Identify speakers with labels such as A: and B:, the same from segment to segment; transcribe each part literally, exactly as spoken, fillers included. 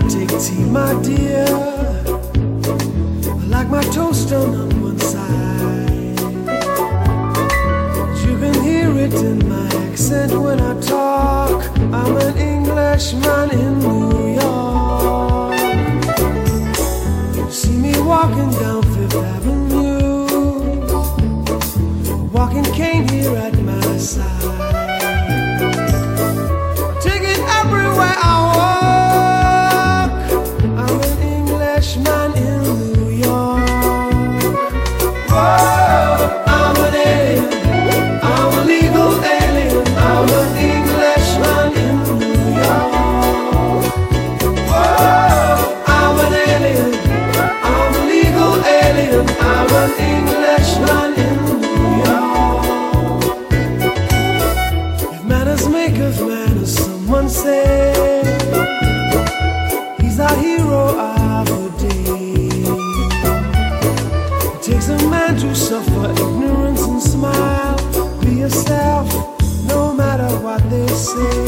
A: take tea, my dear. I like my toast done on one side. You can hear it in my accent when I talk. I'm an Englishman in New York. You see me walking down Fifth Avenue, walking cane here at my side. Take it everywhere I walk. I'm an Englishman in New York. Whoa, I'm an alien. I'm a legal alien. I'm an Englishman in New York. Whoa, I'm an alien. I'm a legal alien. I'm an Englishman in New York. If manners make of manners, someone say he's our hero of the day. It takes a man to suffer ignorance and smile. Be yourself, no matter what they say.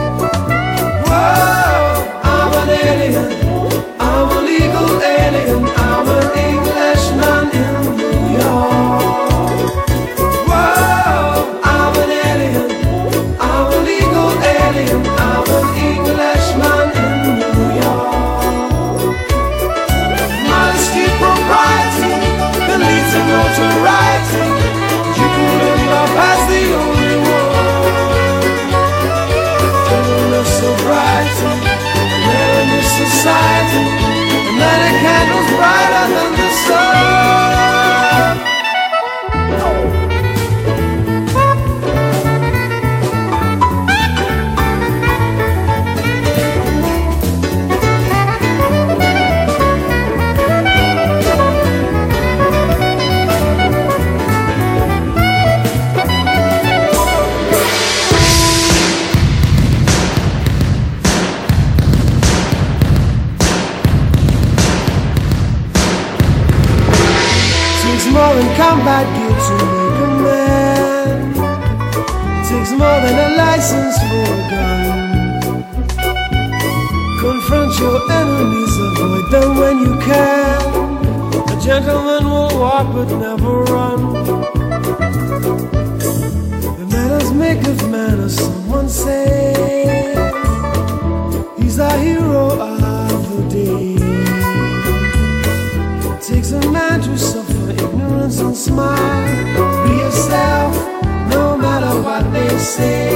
A: Whoa, I'm an alien. I'm a legal alien. I'm an Englishman in New York. Whoa, I'm an alien. I'm a legal alien. I'm an Englishman in New York. Modesty, propriety can lead to notoriety. You couldn't love as the only one. Gentleness, sobriety, and in this society, and light a candles brighter than the sun. More than combat gear to make a man. It takes more than a license for a gun. Confront your enemies, avoid them when you can. A gentleman will walk but never run. The manners make of manners, someone say. He's our hero of the day. It takes a man to suffer ignorance and smile. Be yourself, no matter what they say.